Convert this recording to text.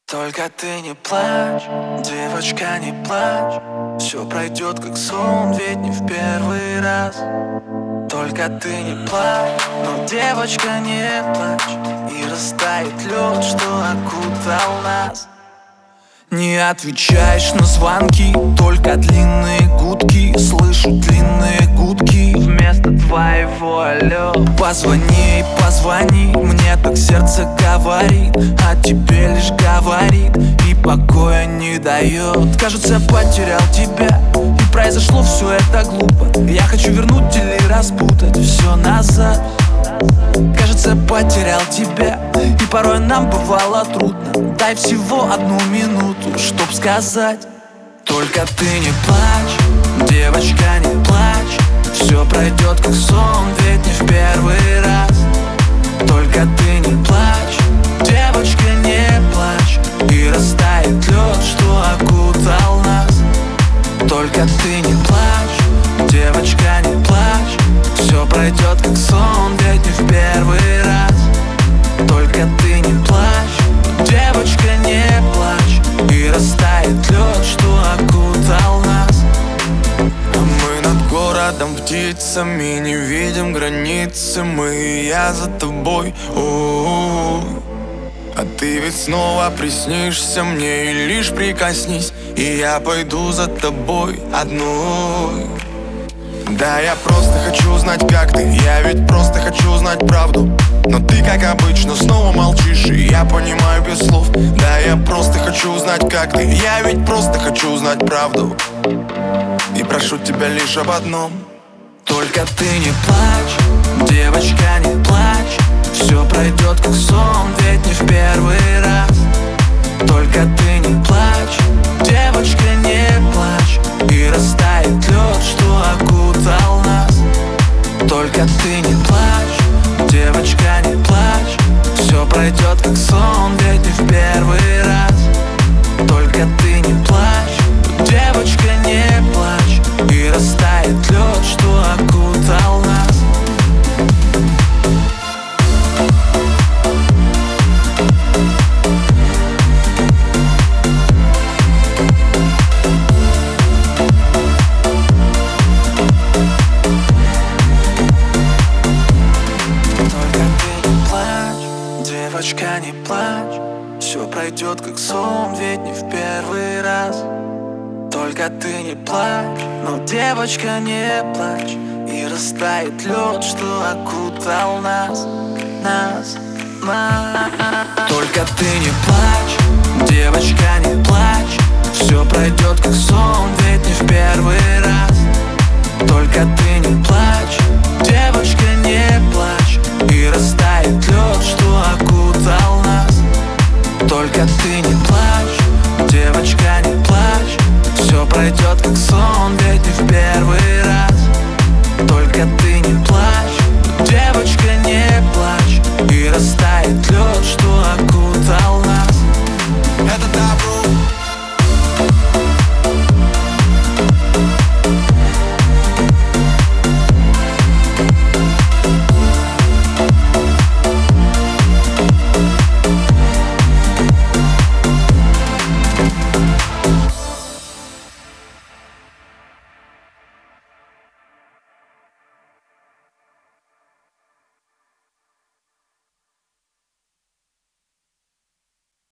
Только ты не плачь, девочка, не плачь. Все пройдет как сон, ведь не в первый раз. Только ты не плачь, но, девочка, не плачь. И растает лед, что окутал нас. Не отвечаешь на звонки, только длинные гудки. Слышу длинные гудки вместо твоего алло. Позвони, позвони, мне так сердце говорит, а тебе лишь говорит и покоя не дает. Кажется, я потерял тебя, и произошло все это глупо. Я хочу вернуть или распутать все назад. Кажется, я потерял тебя, и порой нам бывало трудно. Дай всего одну минуту, чтоб сказать. Только ты не плачь, девочка, не плачь. Все пройдет как сон, ведь не в первый раз. Только ты не плачь, девочка, не плачь. И растает лед, что окутал нас. Только ты не плачь, девочка, не плачь. Все пройдет как сон, ведь не в первый раз. Только ты не плачь, девочка, не плачь. И растает лед, что окутал нас. А мы над городом птицами, не видим границы. Мы и я за тобой. А ты ведь снова приснишься мне, и лишь прикоснись, и я пойду за тобой одной. Да, я просто хочу знать, как ты. Я ведь просто хочу знать правду. Но ты, как обычно, снова молчишь, и я понимаю без слов. Да, я просто хочу знать, как ты. Я ведь просто хочу знать правду. И прошу тебя лишь об одном. Только ты не плачь, девочка, не плачь. Все пройдет как сон, ведь не в первый раз. Только ты не плачь, девочка, не плачь. И растает лед, что окутал нас. Только ты не плачь, девочка, не плачь. Все пройдет как сон, ведь не в первый раз. Только ты не плачь, девочка, не плачь. И растает лед, что окутал нас. Девочка, не плачь, все пройдет как сон, ведь не в первый раз. Только ты не плачь, но, девочка, не плачь. И растает лед, что окутал нас. Только ты не плачь, девочка, не плачь. Все пройдет как сон, ведь не в первый раз. Только ты не плачь, девочка, не плачь. И растает лед, что окутал нас. Только ты не плачь, девочка, не плачь. Все пройдет как сон,